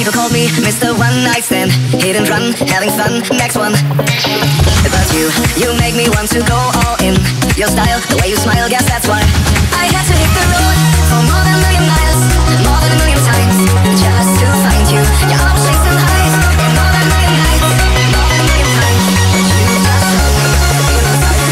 People call me Mr. One Night Stand, hit and run, having fun, next one. But you make me want to go all in. Your style, the way you smile, guess that's why I had to hit the road for more than a million miles, more than a million times, just to find you. You're always chasing highs, and more than a million nights, more than a million times, but you just told me to be inside.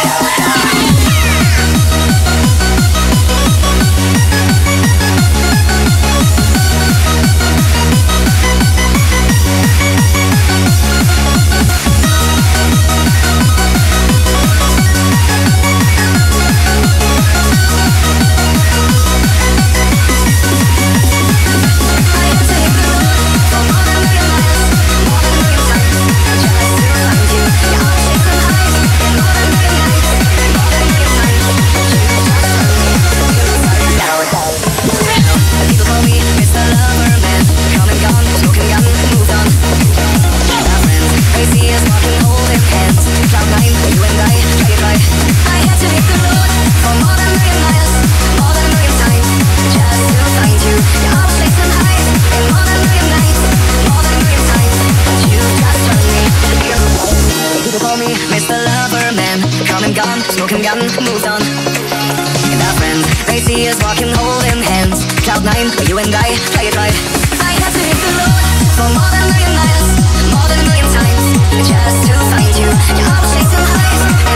Smoking gun, moved on. And our friends, they see us walking, holding hands. Cloud9, where you and I play it right. I had to hit the road for more than a million miles, more than a million times, just to find you. You're always chasing highs.